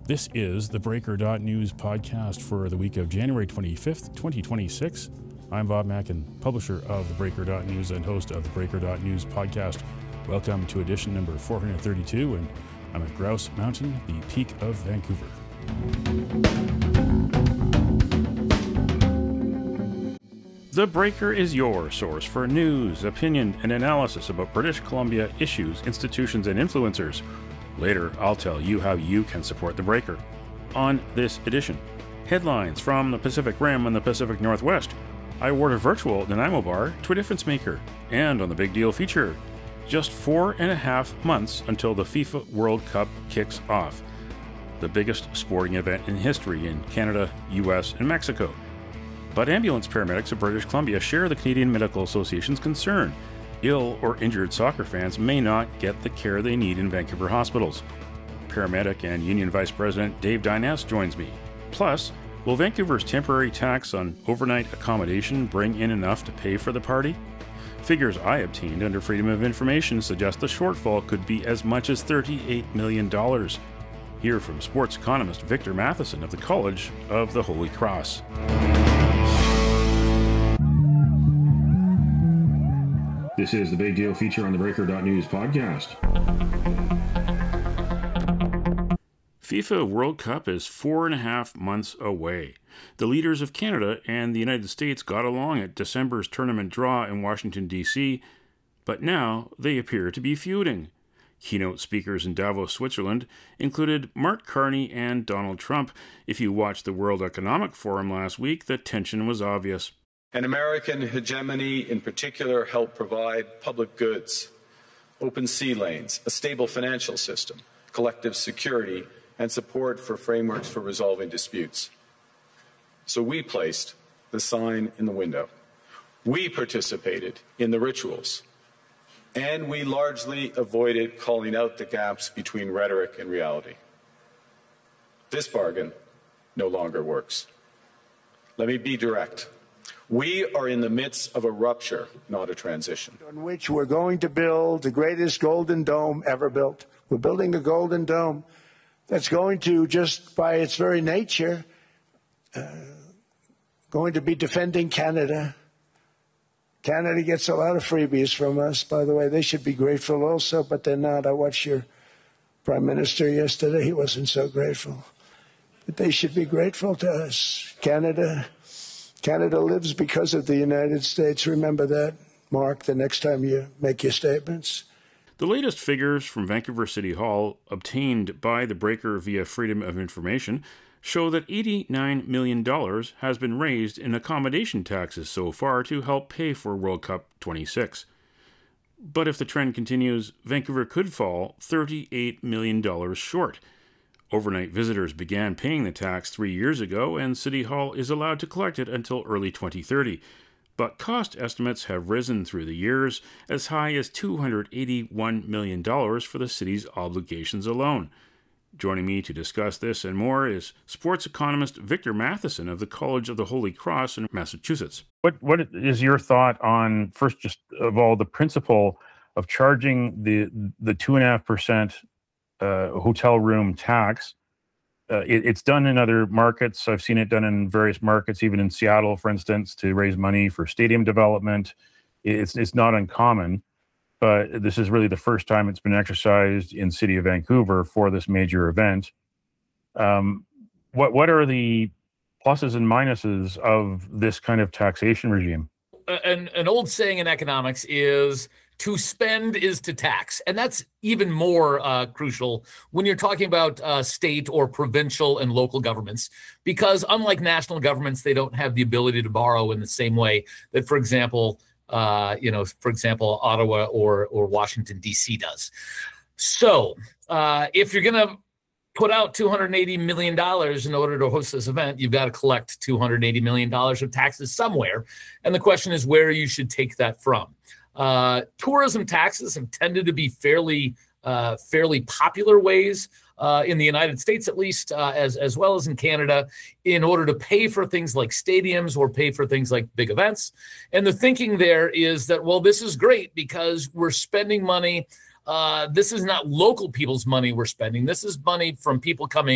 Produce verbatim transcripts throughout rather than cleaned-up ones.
This is the Breaker dot News podcast for the week of January twenty-fifth, twenty twenty-six. I'm Bob Mackin, publisher of the Breaker dot News and host of the Breaker dot News podcast. Welcome to edition number four hundred thirty-two, and I'm at Grouse Mountain, the peak of Vancouver. The Breaker is your source for news, opinion, and analysis about British Columbia issues, institutions, and influencers. Later, I'll tell you how you can support The Breaker. On this edition, headlines from the Pacific Rim and the Pacific Northwest. I award a virtual Nanaimo bar to a difference maker. And on the Big Deal feature, just four and a half months until the FIFA World Cup kicks off. The biggest sporting event in history in Canada, U S, and Mexico. But ambulance paramedics of British Columbia share the Canadian Medical Association's concern. Ill or injured soccer fans may not get the care they need in Vancouver hospitals. Paramedic and Union Vice President Dave Dyness joins me. Plus, will Vancouver's temporary tax on overnight accommodation bring in enough to pay for the party? Figures I obtained under Freedom of Information suggest the shortfall could be as much as thirty-eight million dollars. Hear from sports economist Victor Matheson of the College of the Holy Cross. This is the Big Deal feature on the Breaker dot News podcast. FIFA World Cup is four and a half months away. The leaders of Canada and the United States got along at December's tournament draw in Washington, D C, but now they appear to be feuding. Keynote speakers in Davos, Switzerland, included Mark Carney and Donald Trump. If you watched the World Economic Forum last week, the tension was obvious. And American hegemony in particular helped provide public goods, open sea lanes, a stable financial system, collective security, and support for frameworks for resolving disputes. So we placed the sign in the window. We participated in the rituals. And we largely avoided calling out the gaps between rhetoric and reality. This bargain no longer works. Let me be direct. We are in the midst of a rupture, not a transition. On which we're going to build the greatest golden dome ever built. We're building a golden dome that's going to, just by its very nature, uh, going to be defending Canada. Canada gets a lot of freebies from us, by the way. They should be grateful also, but they're not. I watched your Prime Minister yesterday. He wasn't so grateful. But they should be grateful to us. Canada... Canada lives because of the United States. Remember that, Mark, the next time you make your statements. The latest figures from Vancouver City Hall, obtained by the Breaker via Freedom of Information, show that eighty-nine million dollars has been raised in accommodation taxes so far to help pay for World Cup twenty-six. But if the trend continues, Vancouver could fall thirty-eight million dollars short. Overnight visitors began paying the tax three years ago, and City Hall is allowed to collect it until early twenty thirty. But cost estimates have risen through the years, as high as two hundred eighty-one million dollars for the city's obligations alone. Joining me to discuss this and more is sports economist Victor Matheson of the College of the Holy Cross in Massachusetts. What What is your thought on, first, just of all, the principle of charging the the two and a half percent Uh, hotel room tax? Uh, it, it's done in other markets. I've seen it done in various markets, even in Seattle, for instance, to raise money for stadium development. It's it's not uncommon, but this is really the first time it's been exercised in City of Vancouver for this major event. Um, what what are the pluses and minuses of this kind of taxation regime? An, an old saying in economics is, to spend is to tax. And that's even more uh, crucial when you're talking about uh, state or provincial and local governments, because unlike national governments, they don't have the ability to borrow in the same way that, for example, uh, you know, for example, Ottawa or, or Washington, D C does. So uh, if you're going to put out two hundred eighty million dollars in order to host this event, you've got to collect two hundred eighty million dollars of taxes somewhere. And the question is where you should take that from. Uh, tourism taxes have tended to be fairly, uh, fairly popular ways uh, in the United States, at least, uh, as as well as in Canada, in order to pay for things like stadiums or pay for things like big events. And the thinking there is that, well, this is great because we're spending money Uh, this is not local people's money we're spending. This is money from people coming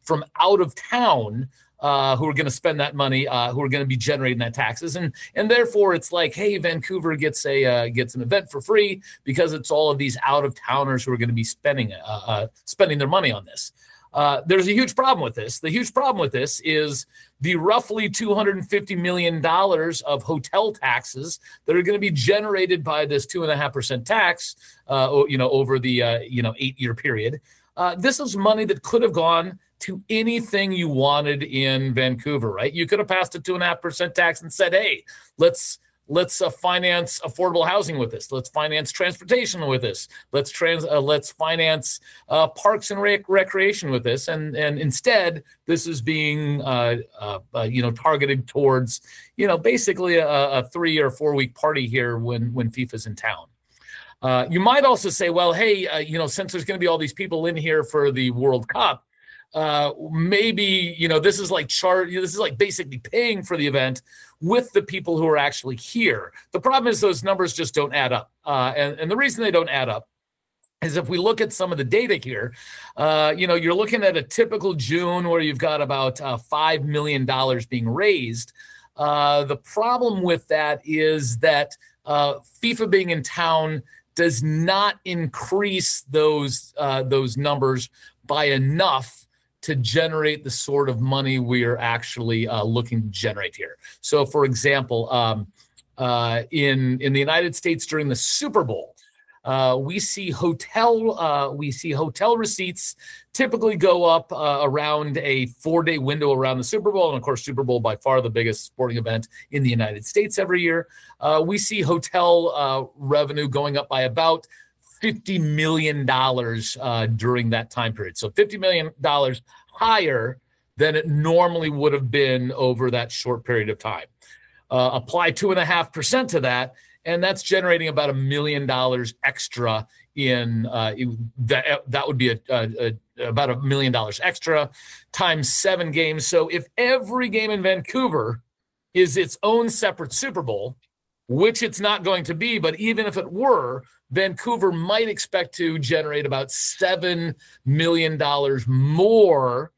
from out of town uh, who are going to spend that money, uh, who are going to be generating that taxes, and and therefore it's like, hey, Vancouver gets a uh, gets an event for free because it's all of these out of towners who are going to be spending uh, uh, spending their money on this. Uh, there's a huge problem with this. The huge problem with this is the roughly two hundred fifty million dollars of hotel taxes that are going to be generated by this two and a half percent tax, uh, you know, over the uh, you know eight year period. Uh, this is money that could have gone to anything you wanted in Vancouver, right? You could have passed a two and a half percent tax and said, hey, let's let's uh, finance affordable housing with this. Let's finance transportation with this. Let's trans uh, let's finance uh, parks and rec- recreation with this. And and instead, this is being uh, uh, uh, you know targeted towards you know basically a, a three or four week party here when when FIFA's in town. Uh, you might also say, well, hey, uh, you know, since there's going to be all these people in here for the World Cup, uh, maybe, you know, this is like chart, you know, this is like basically paying for the event with the people who are actually here. The problem is those numbers just don't add up. Uh, and, and the reason they don't add up is if we look at some of the data here, uh, you know, you're looking at a typical June where you've got about uh, five million dollars being raised. Uh, the problem with that is that uh, FIFA being in town does not increase those uh, those numbers by enough to generate the sort of money we're actually uh, looking to generate here. So, for example, um, uh, in in the United States during the Super Bowl, uh, we see hotel uh, we see hotel receipts typically go up uh, around a four-day window around the Super Bowl, and of course, Super Bowl by far the biggest sporting event in the United States every year. Uh, we see hotel uh, revenue going up by about fifty million dollars uh, during that time period. So fifty million dollars higher than it normally would have been over that short period of time. Uh, apply two and a half percent to that, and that's generating about a million dollars extra in uh, that. That would be a, a, a about a million dollars extra times seven games. So if every game in Vancouver is its own separate Super Bowl, which it's not going to be, but even if it were, Vancouver might expect to generate about seven million dollars more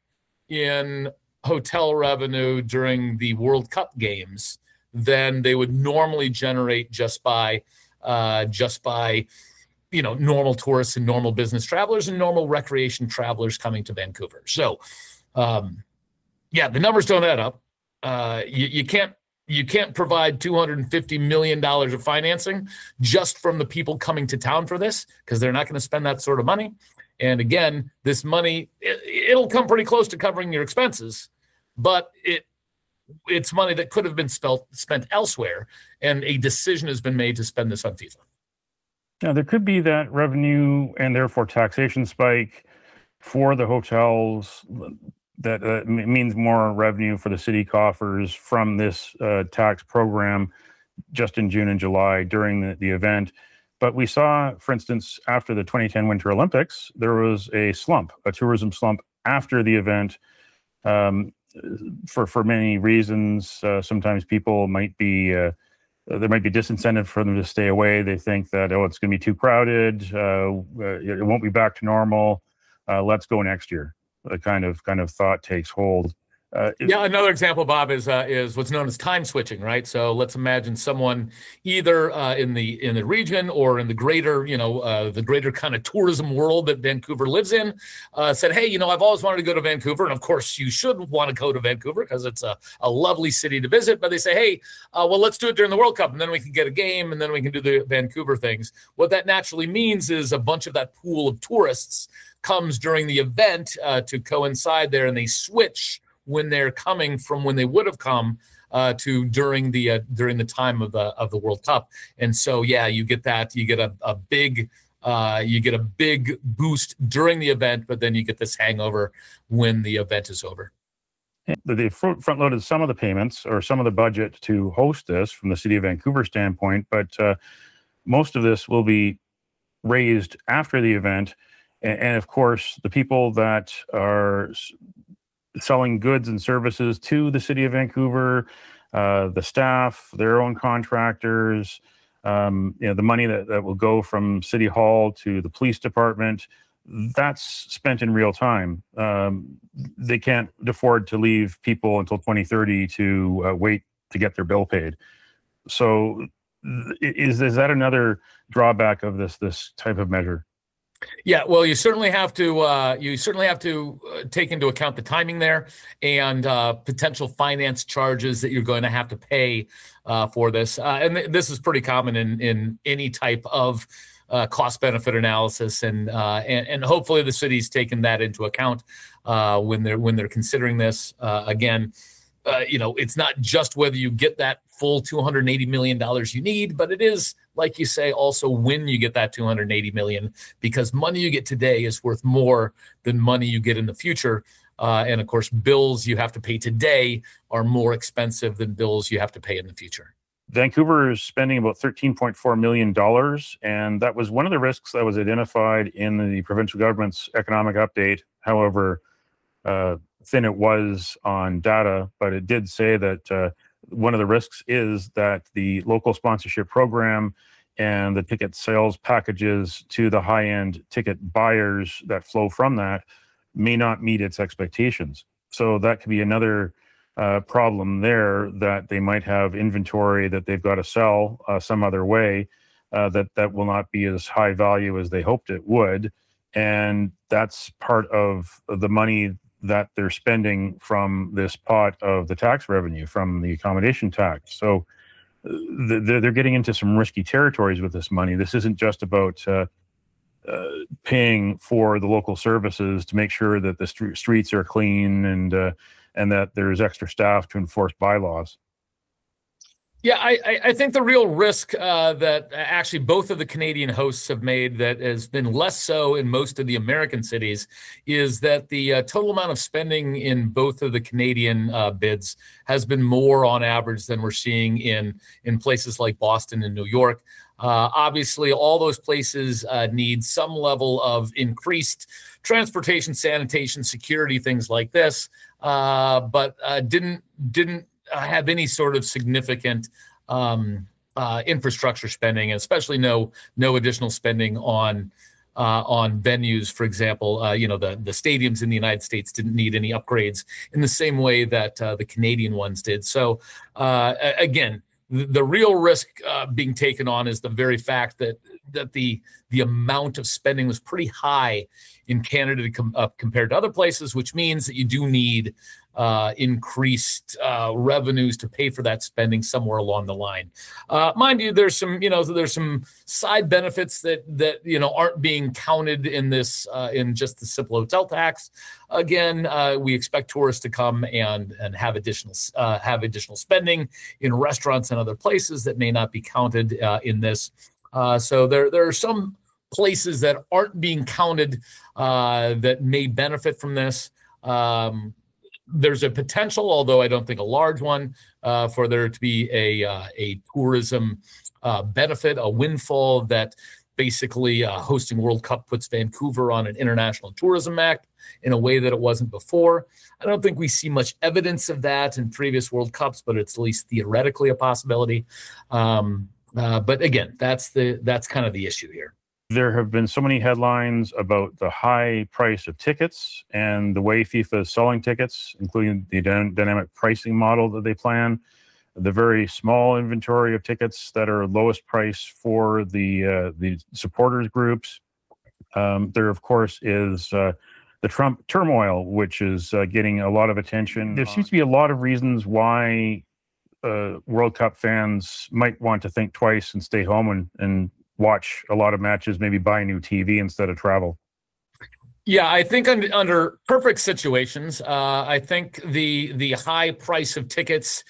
in hotel revenue during the World Cup games than they would normally generate just by uh, just by you know normal tourists and normal business travelers and normal recreation travelers coming to Vancouver. So, um, yeah, the numbers don't add up. Uh, you, you can't. You can't provide two hundred fifty million dollars of financing just from the people coming to town for this, because they're not going to spend that sort of money. And again, this money, it, it'll come pretty close to covering your expenses, but it it's money that could have been spent, spent elsewhere, and a decision has been made to spend this on FIFA. Now, there could be that revenue and therefore taxation spike for the hotels. That uh, means more revenue for the city coffers from this uh, tax program just in June and July during the, the event. But we saw, for instance, after the twenty ten Winter Olympics, there was a slump, a tourism slump after the event um, for, for many reasons. Uh, sometimes people might be, uh, there might be disincentive for them to stay away. They think that, oh, it's going to be too crowded. Uh, it won't be back to normal. Uh, let's go next year. The kind of kind of thought takes hold. Uh, yeah, another example, Bob, is uh, is what's known as time switching, right? So let's imagine someone either uh, in the in the region or in the greater, you know, uh, the greater kind of tourism world that Vancouver lives in, uh, said, hey, you know, I've always wanted to go to Vancouver, and of course you should want to go to Vancouver because it's a, a lovely city to visit. But they say, hey, uh, well, let's do it during the World Cup, and then we can get a game, and then we can do the Vancouver things. What that naturally means is a bunch of that pool of tourists comes during the event uh, to coincide there, and they switch when they're coming from when they would have come uh, to during the uh, during the time of the of the World Cup. And so, yeah, you get that you get a, a big uh, you get a big boost during the event, but then you get this hangover when the event is over. They front loaded some of the payments or some of the budget to host this from the City of Vancouver standpoint, but uh, most of this will be raised after the event. And of course, the people that are selling goods and services to the City of Vancouver, uh, the staff, their own contractors, um, you know, the money that, that will go from City Hall to the police department, that's spent in real time. Um, they can't afford to leave people until twenty thirty to uh, wait to get their bill paid. So is is that another drawback of this this type of measure? Yeah, well, you certainly have to uh, you certainly have to uh, take into account the timing there and uh, potential finance charges that you're going to have to pay uh, for this. Uh, and th- this is pretty common in in any type of uh, cost benefit analysis, and, uh, and and hopefully the city's taken that into account uh, when they're when they're considering this. Uh, again, uh, you know, it's not just whether you get that full two hundred eighty million dollars you need, but it is, like you say, also when you get that two hundred eighty million dollars, because money you get today is worth more than money you get in the future. Uh, and of course, bills you have to pay today are more expensive than bills you have to pay in the future. Vancouver is spending about thirteen point four million dollars, and that was one of the risks that was identified in the provincial government's economic update. However, uh, thin it was on data, but it did say that uh, one of the risks is that the local sponsorship program and the ticket sales packages to the high-end ticket buyers that flow from that may not meet its expectations. So that could be another uh, problem there, that they might have inventory that they've got to sell uh, some other way uh, that, that will not be as high value as they hoped it would. And that's part of the money that they're spending from this pot of the tax revenue from the accommodation tax. So th- they're getting into some risky territories with this money. This isn't just about uh, uh, paying for the local services to make sure that the st- streets are clean and uh, and that there's extra staff to enforce bylaws. Yeah, I, I think the real risk uh, that actually both of the Canadian hosts have made that has been less so in most of the American cities is that the uh, total amount of spending in both of the Canadian uh, bids has been more on average than we're seeing in, in places like Boston and New York. Uh, obviously, all those places uh, need some level of increased transportation, sanitation, security, things like this, uh, but uh, didn't didn't Uh, have any sort of significant um, uh, infrastructure spending, and especially no no additional spending on uh, on venues. For example, uh, you know the the stadiums in the United States didn't need any upgrades in the same way that uh, the Canadian ones did. So uh, again, the, the real risk uh, being taken on is the very fact that that the the amount of spending was pretty high in Canada to com- uh, compared to other places, which means that you do need uh, increased uh, revenues to pay for that spending somewhere along the line. Uh, mind you, there's some, you know, there's some side benefits that that you know aren't being counted in this uh, in just the simple hotel tax. Again, uh, we expect tourists to come and and have additional uh, have additional spending in restaurants and other places that may not be counted uh, in this. Uh, so there there are some places that aren't being counted uh, that may benefit from this. Um, there's a potential, although I don't think a large one, uh, for there to be a uh, a tourism uh, benefit, a windfall that basically uh, hosting World Cup puts Vancouver on an international tourism map in a way that it wasn't before. I don't think we see much evidence of that in previous World Cups, but it's at least theoretically a possibility. Um, uh, but again, that's the that's kind of the issue here. There have been so many headlines about the high price of tickets and the way FIFA is selling tickets, including the dynamic pricing model that they plan, the very small inventory of tickets that are lowest price for the uh, the supporters groups. Um, there, of course, is uh, the Trump turmoil, which is uh, getting a lot of attention. There seems to be a lot of reasons why uh, World Cup fans might want to think twice and stay home and, and watch a lot of matches, maybe buy a new T V instead of travel. Yeah, I think under, under perfect situations, uh, I think the the high price of tickets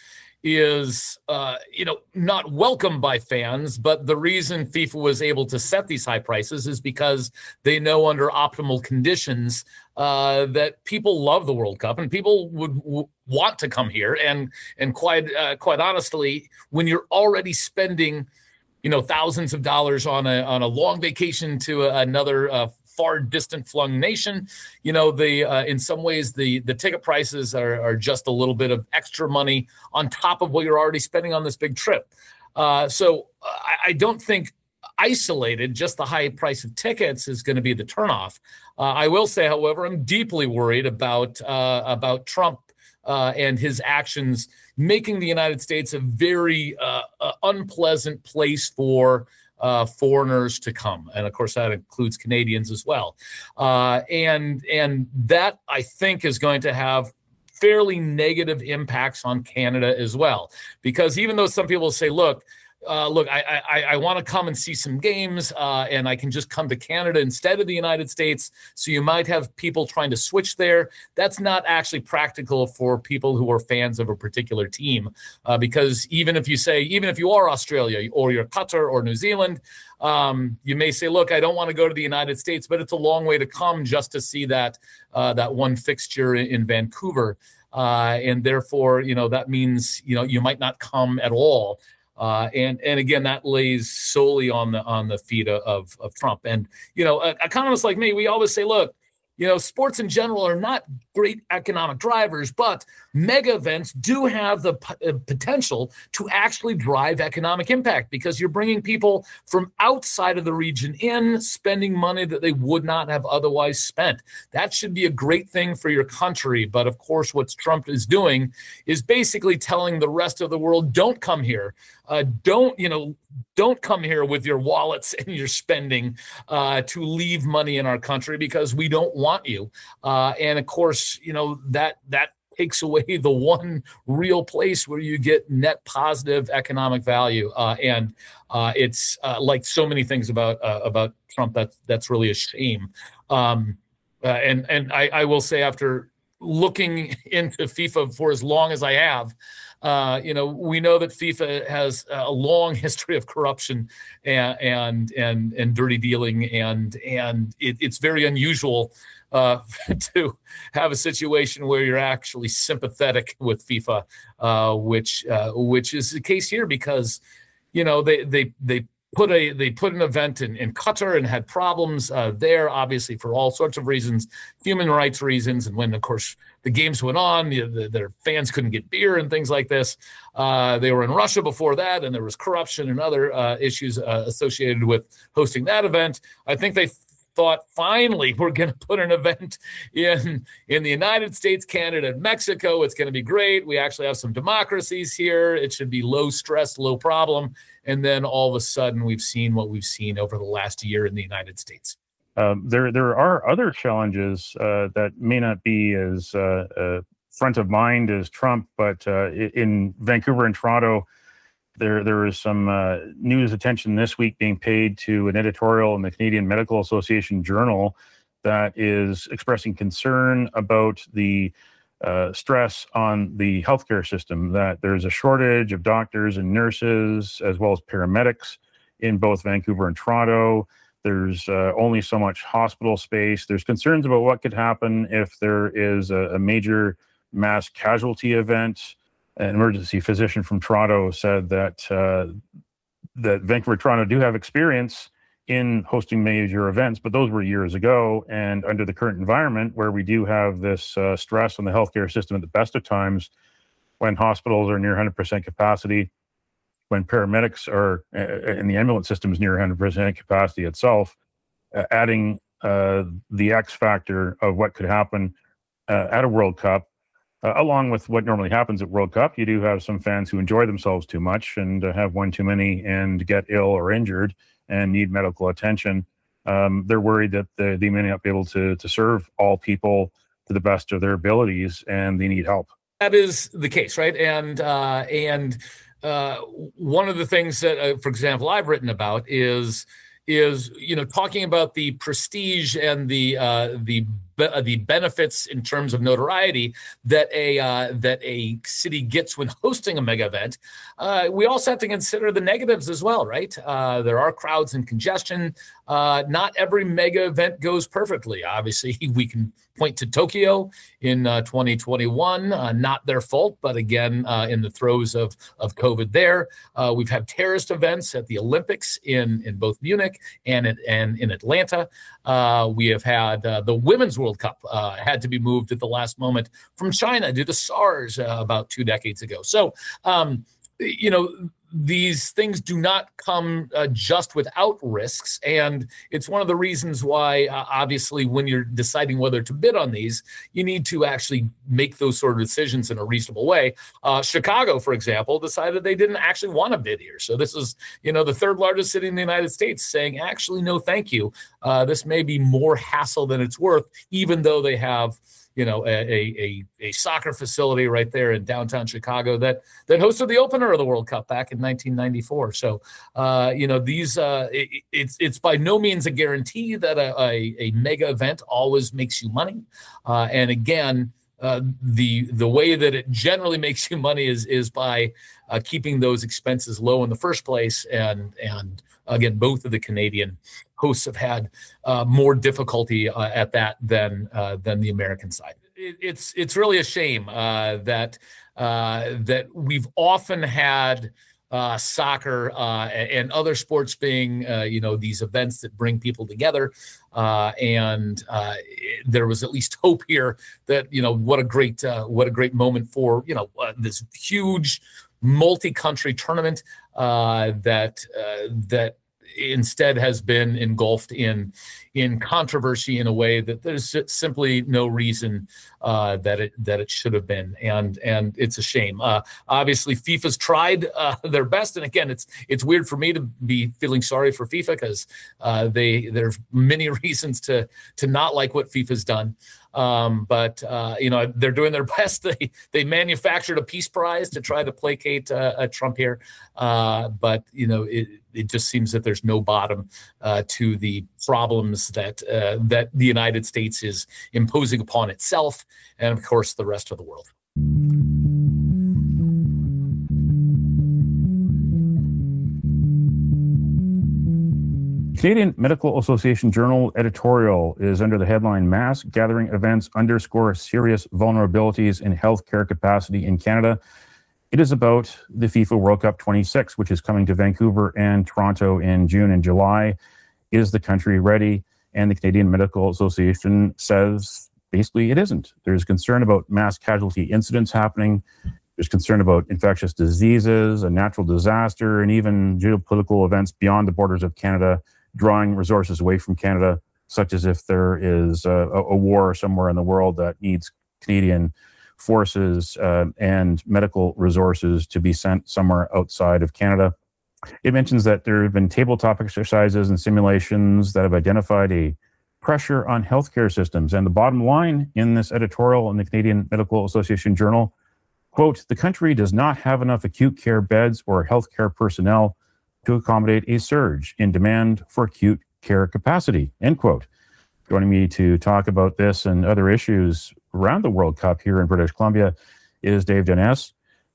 is, uh, you know, not welcome by fans. But the reason FIFA was able to set these high prices is because they know under optimal conditions uh, that people love the World Cup and people would w- want to come here. And and quite uh, quite honestly, when you're already spending, you know, thousands of dollars on a on a long vacation to a, another uh, far distant flung nation, you know, the uh, in some ways the the ticket prices are, are just a little bit of extra money on top of what you're already spending on this big trip. Uh, so I, I don't think isolated, just the high price of tickets is going to be the turnoff. Uh, I will say, however, I'm deeply worried about uh, about Trump uh, and his actions making the United States a very uh, uh, unpleasant place for uh, foreigners to come. And of course, that includes Canadians as well. Uh, and, and that, I think, is going to have fairly negative impacts on Canada as well. Because even though some people say, look, Uh, look, I I, I want to come and see some games, uh, and I can just come to Canada instead of the United States. So you might have people trying to switch there. That's not actually practical for people who are fans of a particular team, uh, because even if you say, even if you are Australia or you're Qatar or New Zealand, um, you may say, look, I don't want to go to the United States, but it's a long way to come just to see that uh, that one fixture in, in Vancouver, uh, and therefore, you know, that means you know you might not come at all. Uh, and and again, that lays solely on the on the feet of of Trump. And you know, economists like me, we always say, look, you know, sports in general are not great economic drivers, but mega events do have the p- potential to actually drive economic impact because you're bringing people from outside of the region in, spending money that they would not have otherwise spent. That should be a great thing for your country. But of course, what Trump is doing is basically telling the rest of the world, don't come here. Uh, don't, you know, don't come here with your wallets and your spending uh, to leave money in our country because we don't want you. Uh, and of course, you know, that that takes away the one real place where you get net positive economic value. Uh, and uh, it's uh, like so many things about uh, about Trump, that, that's really a shame. Um, uh, and and I, I will say, after looking into FIFA for as long as I have, Uh, you know, we know that FIFA has a long history of corruption and and and, and dirty dealing, and and it, it's very unusual uh, to have a situation where you're actually sympathetic with FIFA, uh, which uh, which is the case here because, you know, they they they. Put a they put an event in, in Qatar and had problems uh, there, obviously for all sorts of reasons, human rights reasons, and when of course the games went on, you know, the, their fans couldn't get beer and things like this. Uh, they were in Russia before that, and there was corruption and other uh, issues uh, associated with hosting that event. I think they thought, finally, we're going to put an event in in the United States, Canada, and Mexico. It's going to be great. We actually have some democracies here. It should be low stress, low problem. And then all of a sudden, we've seen what we've seen over the last year in the United States. Um, there, there are other challenges uh, that may not be as uh, uh, front of mind as Trump, but uh, in Vancouver and Toronto, there there is some uh, news attention this week being paid to an editorial in the Canadian Medical Association Journal that is expressing concern about the uh, stress on the healthcare system, that there's a shortage of doctors and nurses as well as paramedics in both Vancouver and Toronto. There's uh, only so much hospital space. There's concerns about what could happen if there is a, a major mass casualty event. An emergency physician from Toronto said that uh, that Vancouver, Toronto do have experience in hosting major events, but those were years ago. And under the current environment, where we do have this uh, stress on the healthcare system at the best of times, when hospitals are near one hundred percent capacity, when paramedics are, uh, and the ambulance system is near one hundred percent capacity itself, uh, adding uh, the X factor of what could happen uh, at a World Cup, Uh, along with what normally happens at World Cup. You do have some fans who enjoy themselves too much and uh, have one too many and get ill or injured and need medical attention. Um, they're worried that they, they may not be able to, to serve all people to the best of their abilities, and they need help. That is the case, right? And uh, and uh, one of the things that, uh, for example, I've written about is is you know talking about the prestige and the uh, the uh, the benefits in terms of notoriety that a uh, that a city gets when hosting a mega event. Uh, we also have to consider the negatives as well, right? Uh, there are crowds and congestion. Uh, not every mega event goes perfectly. Obviously, we can point to Tokyo in uh, twenty twenty-one, uh, not their fault, but again, uh, in the throes of, of COVID there. Uh, we've had terrorist events at the Olympics in, in both Munich and, in, and in Atlanta. Uh, we have had uh, the Women's World Cup uh, had to be moved at the last moment from China due to SARS uh, about two decades ago. So, um, you know, these things do not come uh, just without risks. And it's one of the reasons why, uh, obviously, when you're deciding whether to bid on these, you need to actually make those sort of decisions in a reasonable way. Uh, Chicago, for example, decided they didn't actually want to bid here. So this is, you know, the third largest city in the United States saying, actually, no, thank you. Uh, this may be more hassle than it's worth, even though they have, you know, a, a, a soccer facility right there in downtown Chicago that that hosted the opener of the World Cup back in nineteen ninety-four. So, uh, you know, these uh, it, it's it's by no means a guarantee that a, a, a mega event always makes you money. Uh, and again, uh, the the way that it generally makes you money is is by uh, keeping those expenses low in the first place. And and again, both of the Canadian hosts have had uh, more difficulty uh, at that than uh, than the American side. It, it's it's really a shame uh, that uh, that we've often had uh, soccer uh, and other sports being uh, you know, these events that bring people together, uh, and uh, there was at least hope here that, you know, what a great uh, what a great moment for, you know, uh, this huge multi-country tournament uh, that uh, that. instead has been engulfed in in controversy in a way that there's simply no reason uh, that it that it should have been, and and it's a shame. Uh, obviously, FIFA's tried uh, their best, and again, it's it's weird for me to be feeling sorry for FIFA because uh, they there's many reasons to to not like what FIFA's done. Um, but, uh, you know, they're doing their best. They they manufactured a peace prize to try to placate uh, Trump here. Uh, but, you know, it, it just seems that there's no bottom uh, to the problems that uh, that the United States is imposing upon itself and, of course, the rest of the world. Canadian Medical Association Journal editorial is under the headline Mass Gathering Events Underscore Serious Vulnerabilities in Healthcare Capacity in Canada. It is about the FIFA World Cup twenty-six, which is coming to Vancouver and Toronto in June and July. Is the country ready? And the Canadian Medical Association says basically it isn't. There's concern about mass casualty incidents happening. There's concern about infectious diseases, a natural disaster, and even geopolitical events beyond the borders of Canada, drawing resources away from Canada, such as if there is a, a war somewhere in the world that needs Canadian forces uh, and medical resources to be sent somewhere outside of Canada. It mentions that there have been tabletop exercises and simulations that have identified a pressure on healthcare systems. And the bottom line in this editorial in the Canadian Medical Association Journal, quote, the country does not have enough acute care beds or healthcare personnel to accommodate a surge in demand for acute care capacity, end quote. Joining me to talk about this and other issues around the World Cup here in British Columbia is Dave Dennis,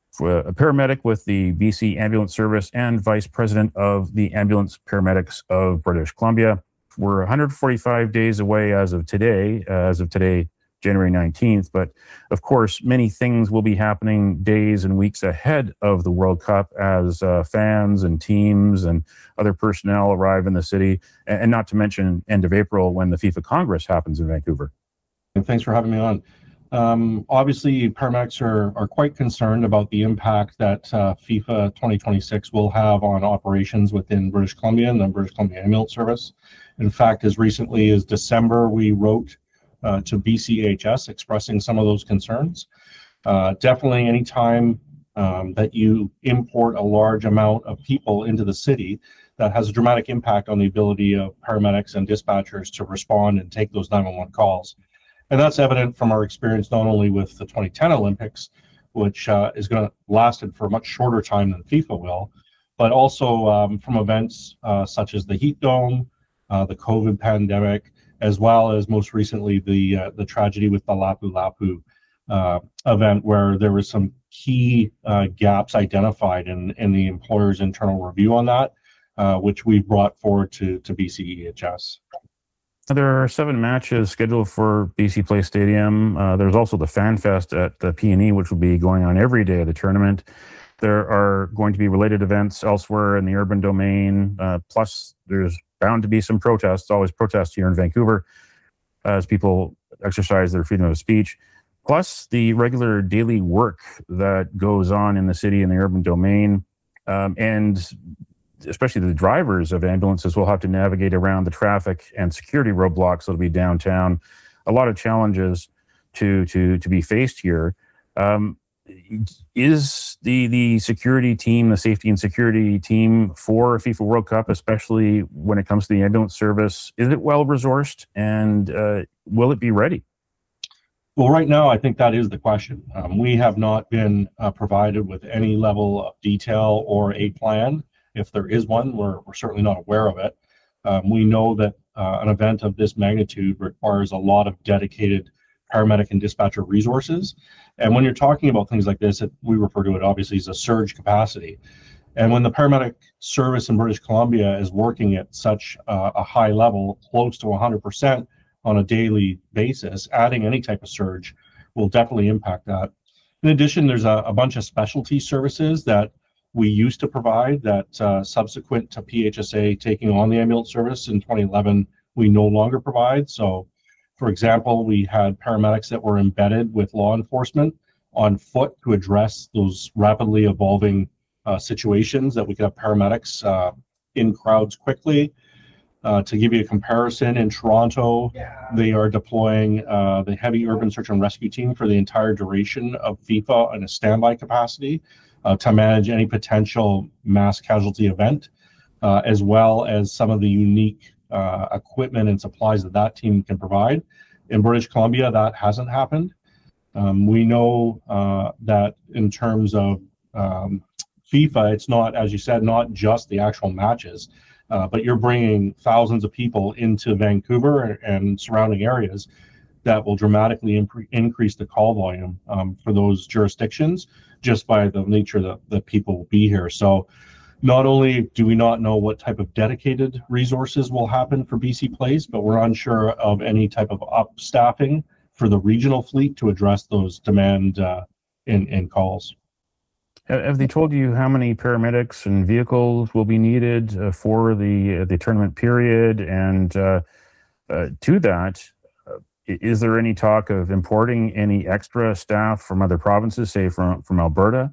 a paramedic with the B C Ambulance Service and Vice President of the Ambulance Paramedics of British Columbia. We're one hundred forty-five days away as of today, uh, as of today, January nineteenth. But of course, many things will be happening days and weeks ahead of the World Cup as uh, fans and teams and other personnel arrive in the city, and, and not to mention end of April when the FIFA Congress happens in Vancouver. And thanks for having me on. Um, obviously, paramedics are, are quite concerned about the impact that uh, FIFA twenty twenty-six will have on operations within British Columbia and the British Columbia Ambulance Service. In fact, as recently as December, we wrote Uh, to B C H S expressing some of those concerns. Uh, definitely anytime um, that you import a large amount of people into the city, that has a dramatic impact on the ability of paramedics and dispatchers to respond and take those nine one one calls. And that's evident from our experience not only with the twenty ten Olympics, which uh, is going to lasted for a much shorter time than FIFA will, but also um, from events uh, such as the Heat Dome, uh, the COVID pandemic, as well as most recently the uh, the tragedy with the Lapu Lapu uh, event, where there was some key uh, gaps identified in, in the employer's internal review on that, uh, which we brought forward to, to B C E H S. There are seven matches scheduled for B C Place Stadium. Uh, there's also the Fan Fest at the P and E, which will be going on every day of the tournament. There are going to be related events elsewhere in the urban domain. Uh, plus, there's bound to be some protests, always protests here in Vancouver as people exercise their freedom of speech. Plus, the regular daily work that goes on in the city and the urban domain. um, and especially the drivers of ambulances will have to navigate around the traffic and security roadblocks that'll be downtown. A lot of challenges to to to be faced here. Um, is the the security team, the safety and security team for FIFA World Cup, especially when it comes to the ambulance service, is it well resourced, and uh, will it be ready? Well, right now, I think that is the question. Um, we have not been uh, provided with any level of detail or a plan. If there is one, we're, we're certainly not aware of it. Um, we know that uh, an event of this magnitude requires a lot of dedicated paramedic and dispatcher resources. And when you're talking about things like this, it, we refer to it obviously as a surge capacity. And when the paramedic service in British Columbia is working at such uh, a high level, close to one hundred percent on a daily basis, adding any type of surge will definitely impact that. In addition, there's a, a bunch of specialty services that we used to provide that uh, subsequent to P H S A taking on the ambulance service in twenty eleven, we no longer provide. So, for example, we had paramedics that were embedded with law enforcement on foot to address those rapidly evolving uh, situations, that we could have paramedics uh, in crowds quickly. Uh, to give you a comparison, in Toronto, they are deploying uh, the heavy urban search and rescue team for the entire duration of FIFA in a standby capacity uh, to manage any potential mass casualty event, uh, as well as some of the unique uh, equipment and supplies that that team can provide. In British Columbia, that hasn't happened. Um, we know uh, that in terms of um, FIFA, it's not, as you said, not just the actual matches. Uh, but you're bringing thousands of people into Vancouver and surrounding areas that will dramatically imp- increase the call volume um, for those jurisdictions just by the nature that, that people will be here. So not only do we not know what type of dedicated resources will happen for B C Place, but we're unsure of any type of up staffing for the regional fleet to address those demand uh, in, in calls. Have they told you how many paramedics and vehicles will be needed uh, for the uh, the tournament period? And uh, uh, to that, uh, is there any talk of importing any extra staff from other provinces, say from, from Alberta?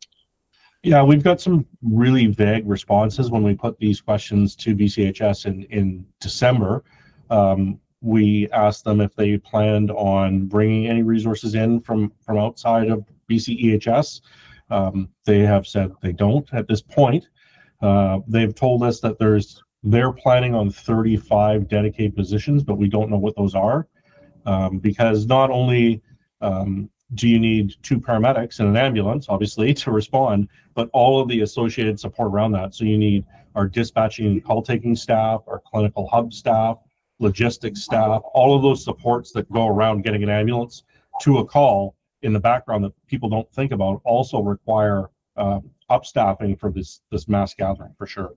Yeah, we've got some really vague responses when we put these questions to B C H S in, in December. Um, we asked them if they planned on bringing any resources in from, from outside of B C E H S. Um, they have said they don't at this point. Uh, they've told us that there's they're planning on thirty-five dedicated positions, but we don't know what those are, um, because not only um, do you need two paramedics and an ambulance, obviously, to respond, but all of the associated support around that. So you need our dispatching and call taking staff, our clinical hub staff, logistics staff, all of those supports that go around getting an ambulance to a call in the background that people don't think about also require uh, upstaffing for this this mass gathering for sure.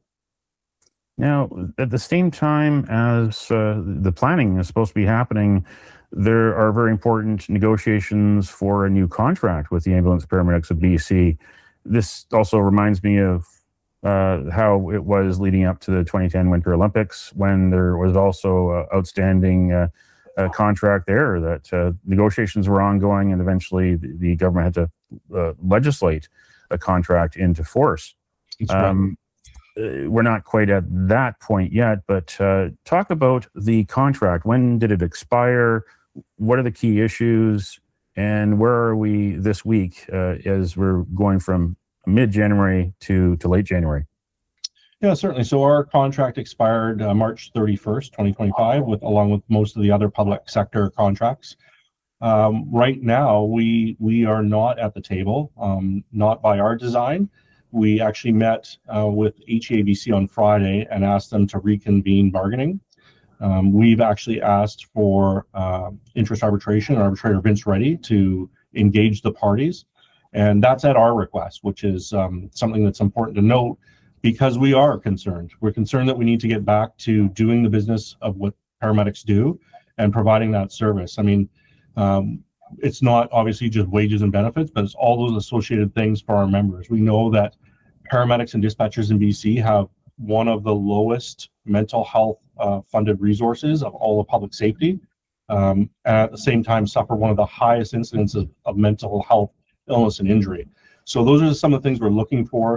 Now, at the same time as uh, the planning is supposed to be happening, there are very important negotiations for a new contract with the ambulance paramedics of B C. This also reminds me of uh, how it was leading up to the twenty ten Winter Olympics, when there was also uh, outstanding uh, a contract there that uh, negotiations were ongoing, and eventually the, the government had to uh, legislate a contract into force. Um, uh, we're not quite at that point yet, but uh, talk about the contract. When did it expire? What are the key issues? And where are we this week uh, as we're going from mid-January to, to late January? Yeah, certainly. So our contract expired uh, March thirty-first, twenty twenty-five, with along with most of the other public sector contracts. Um, right now, we we are not at the table, um, not by our design. We actually met uh, with H A B C on Friday and asked them to reconvene bargaining. Um, we've actually asked for uh, interest arbitration, arbitrator Vince Reddy, to engage the parties, and that's at our request, which is um, something that's important to note. Because we are concerned. We're concerned that we need to get back to doing the business of what paramedics do and providing that service. I mean, um, it's not obviously just wages and benefits, but it's all those associated things for our members. We know that paramedics and dispatchers in B C have one of the lowest mental health uh, funded resources of all of public safety, um, and at the same time suffer one of the highest incidences of, of mental health illness and injury. So those are some of the things we're looking for.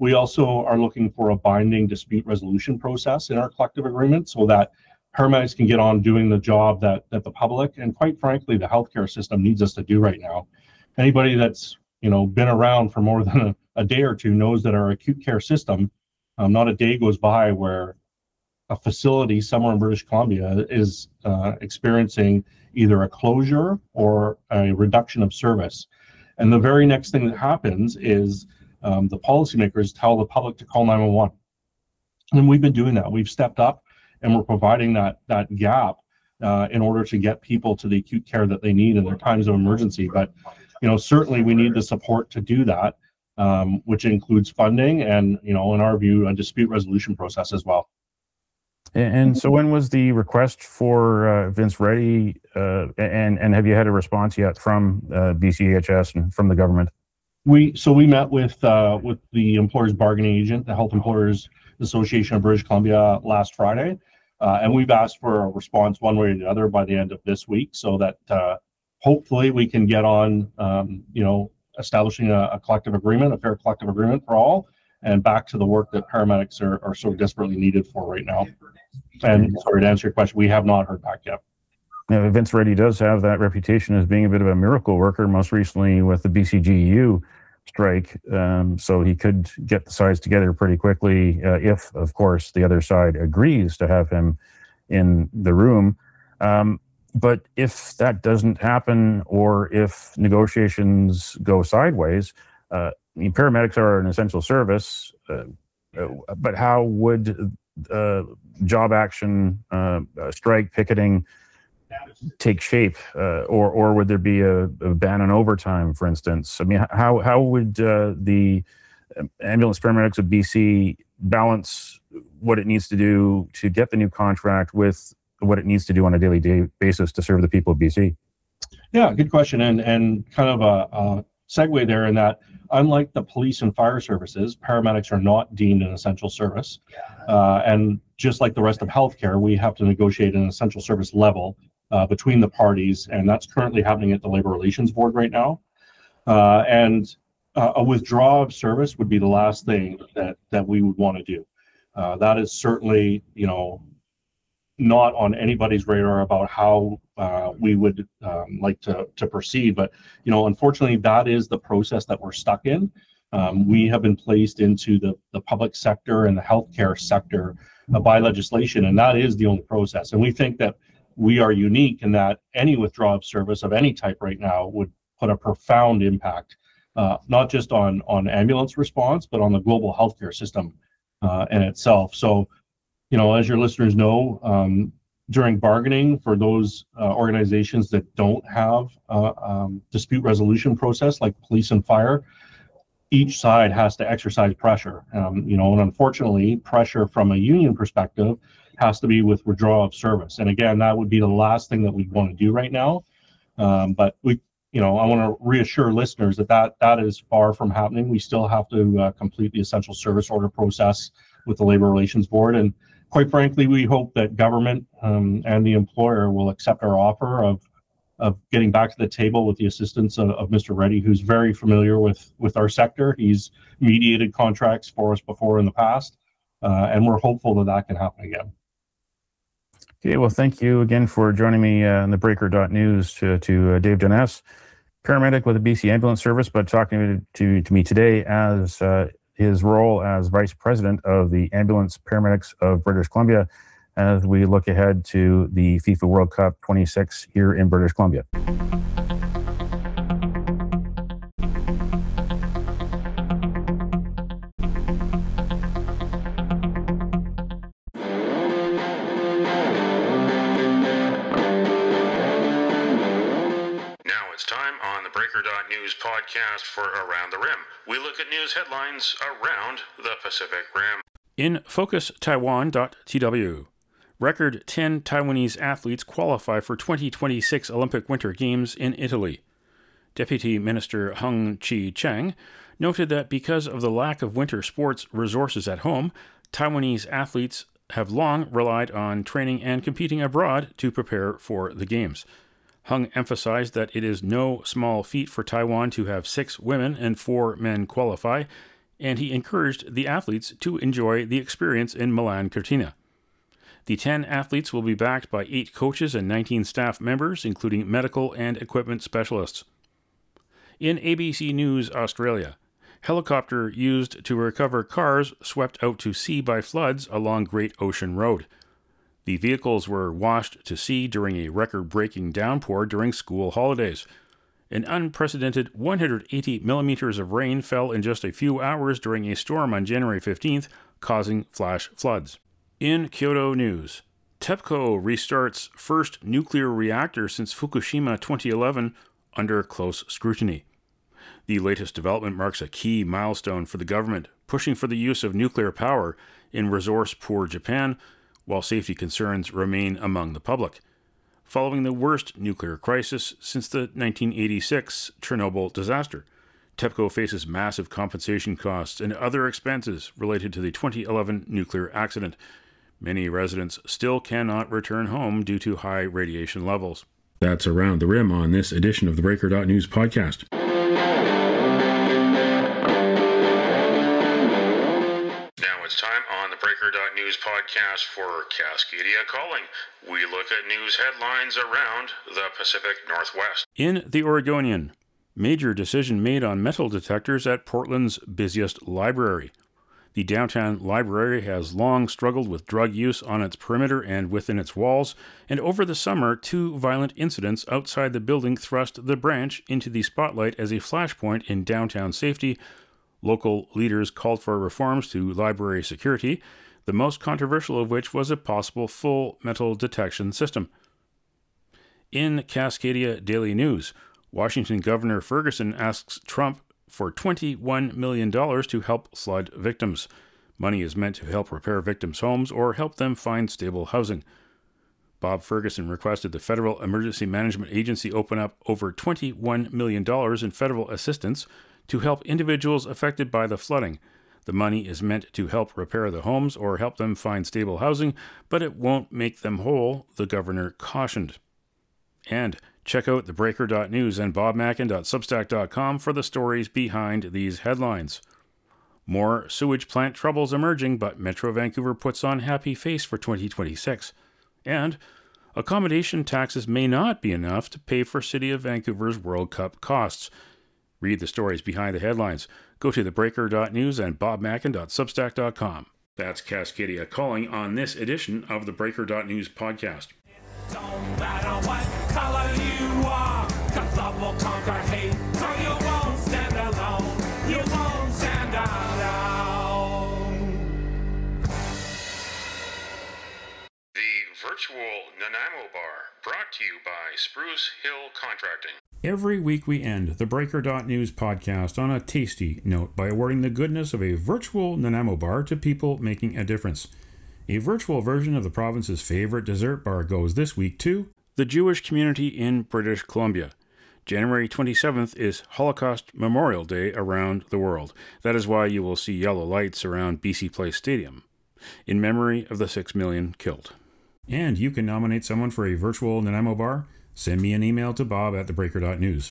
We also are looking for a binding dispute resolution process in our collective agreement so that paramedics can get on doing the job that, that the public and, quite frankly, the healthcare system needs us to do right now. Anybody that's, you know, been around for more than a, a day or two knows that our acute care system, um, not a day goes by where a facility somewhere in British Columbia is uh, experiencing either a closure or a reduction of service. And the very next thing that happens is um, the policymakers tell the public to call nine one one. And we've been doing that. We've stepped up and we're providing that, that gap uh, in order to get people to the acute care that they need in their times of emergency. But, you know, certainly we need the support to do that, um, which includes funding and, you know, in our view, a dispute resolution process as well. And so when was the request for uh, Vince Reddy, uh, and, and have you had a response yet from uh, B C E H S and from the government? We so we met with uh, with the employers bargaining agent, the Health Employers Association of British Columbia, last Friday, uh, and we've asked for a response one way or the other by the end of this week, so that uh, hopefully we can get on, um, you know, establishing a, a collective agreement, a fair collective agreement for all, and back to the work that paramedics are, are so desperately needed for right now. And sorry to answer your question, we have not heard back yet. Now, Vince Reddy does have that reputation as being a bit of a miracle worker, most recently with the B C G U strike. Um, so he could get the sides together pretty quickly uh, if, of course, the other side agrees to have him in the room. Um, but if that doesn't happen, or if negotiations go sideways, uh, I mean, paramedics are an essential service, uh, uh, but how would uh, job action, uh, uh, strike, picketing take shape, uh, or or would there be a, a ban on overtime, for instance? I mean, how how would uh, the ambulance paramedics of B C balance what it needs to do to get the new contract with what it needs to do on a daily day basis to serve the people of B C? Yeah, good question, and and kind of a, a segue there in that, unlike the police and fire services, paramedics are not deemed an essential service. Uh, and just like the rest of healthcare, we have to negotiate an essential service level uh, between the parties, and that's currently happening at the Labor Relations Board right now. Uh, and uh, a withdrawal of service would be the last thing that, that we would want to do. Uh, that is certainly, you know, not on anybody's radar about how uh, we would um, like to, to proceed. But, you know, unfortunately, that is the process that we're stuck in. Um, we have been placed into the, the public sector and the healthcare sector uh, by legislation, and that is the only process. And we think that we are unique in that any withdrawal of service of any type right now would put a profound impact, uh, not just on, on ambulance response, but on the global healthcare system uh, in itself. So, you know, as your listeners know, um, during bargaining for those uh, organizations that don't have uh, um, dispute resolution process like police and fire, each side has to exercise pressure. Um, you know, and unfortunately, pressure from a union perspective has to be with withdrawal of service. And again, that would be the last thing that we'd want to do right now. Um, but we, you know, I want to reassure listeners that that, that is far from happening. We still have to uh, complete the essential service order process with the Labor Relations Board. And quite frankly, we hope that government um, and the employer will accept our offer of of getting back to the table with the assistance of, of Mister Reddy, who's very familiar with, with our sector. He's mediated contracts for us before in the past, uh, and we're hopeful that that can happen again. Okay, well, thank you again for joining me uh, in the Breaker dot News to, to uh, Dave Deness, paramedic with the B C Ambulance Service, but talking to, to, to me today as uh, his role as Vice President of the Ambulance Paramedics of British Columbia, as we look ahead to the FIFA World Cup twenty-six here in British Columbia. Now it's time on the Breaker dot News podcast for Around the Rim. We look at news headlines around the Pacific Rim. In Focus Taiwan dot T W. Record ten Taiwanese athletes qualify for twenty twenty-six Olympic Winter Games in Italy. Deputy Minister Hung Chi-Cheng noted that because of the lack of winter sports resources at home, Taiwanese athletes have long relied on training and competing abroad to prepare for the Games. Hung emphasized that it is no small feat for Taiwan to have six women and four men qualify and he encouraged the athletes to enjoy the experience in Milan Cortina. The ten athletes will be backed by eight coaches and nineteen staff members, including medical and equipment specialists. In A B C News Australia, helicopter used to recover cars swept out to sea by floods along Great Ocean Road. The vehicles were washed to sea during a record-breaking downpour during school holidays. An unprecedented one hundred eighty millimeters of rain fell in just a few hours during a storm on January fifteenth, causing flash floods. In Kyoto news, TEPCO restarts first nuclear reactor since Fukushima twenty eleven under close scrutiny. The latest development marks a key milestone for the government, pushing for the use of nuclear power in resource-poor Japan, while safety concerns remain among the public. Following the worst nuclear crisis since the nineteen eighty-six Chernobyl disaster, TEPCO faces massive compensation costs and other expenses related to the twenty eleven nuclear accident. Many residents still cannot return home due to high radiation levels. That's Around the Rim on this edition of the Breaker.News podcast. Now it's time on the Breaker.News podcast for Cascadia Calling. We look at news headlines around the Pacific Northwest. In the Oregonian, major decision made on metal detectors at Portland's busiest library. The downtown library has long struggled with drug use on its perimeter and within its walls, and over the summer, two violent incidents outside the building thrust the branch into the spotlight as a flashpoint in downtown safety. Local leaders called for reforms to library security, the most controversial of which was a possible full metal detection system. In Cascadia Daily News, Washington Governor Ferguson asks Trump for twenty-one million dollars to help flood victims. Money is meant to help repair victims' homes or help them find stable housing. Bob Ferguson requested the Federal Emergency Management Agency open up over twenty-one million dollars in federal assistance to help individuals affected by the flooding. The money is meant to help repair the homes or help them find stable housing, but it won't make them whole, the governor cautioned. And check out the Breaker dot news and bob mackin dot substack dot com for the stories behind these headlines. More sewage plant troubles emerging, but Metro Vancouver puts on happy face for twenty twenty-six. And accommodation taxes may not be enough to pay for City of Vancouver's World Cup costs. Read the stories behind the headlines. Go to the Breaker dot news and bob mackin dot substack dot com. That's Cascadia Calling on this edition of the Breaker dot news podcast. Don't matter what color you are, 'cause love will conquer hate, so you won't stand alone, you won't stand alone. The virtual Nanaimo Bar, brought to you by Spruce Hill Contracting. Every week we end the Breaker dot news podcast on a tasty note by awarding the goodness of a virtual Nanaimo bar to people making a difference. A virtual version of the province's favorite dessert bar goes this week to the Jewish community in British Columbia. January twenty-seventh is Holocaust Memorial Day around the world. That is why you will see yellow lights around B C Place Stadium, in memory of the six million killed. And you can nominate someone for a virtual Nanaimo bar. Send me an email to bob at the breaker dot news.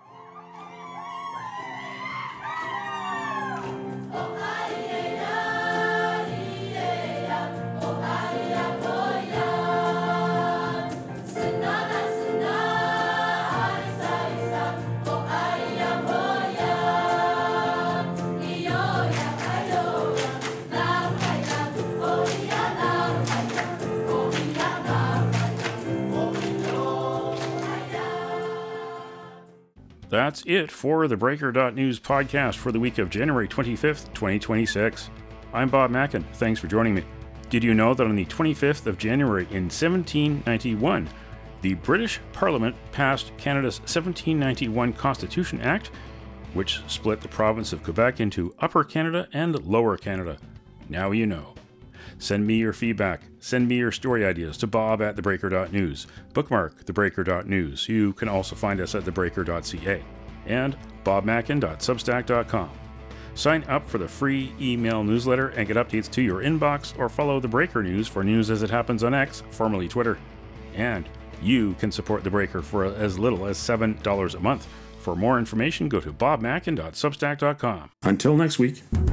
That's it for the Breaker dot news podcast for the week of January twenty-fifth, twenty twenty-six. I'm Bob Mackin. Thanks for joining me. Did you know that on the twenty-fifth of January in seventeen ninety-one, the British Parliament passed Canada's seventeen ninety-one Constitution Act, which split the province of Quebec into Upper Canada and Lower Canada? Now you know. Send me your feedback. Send me your story ideas to bob at the breaker dot news. Bookmark the Breaker dot news. You can also find us at the breaker dot c a and bob mackin dot substack dot com. Sign up for the free email newsletter and get updates to your inbox, or follow The Breaker News for news as it happens on X, formerly Twitter. And you can support The Breaker for as little as seven dollars a month. For more information, go to bob mackin dot substack dot com. Until next week.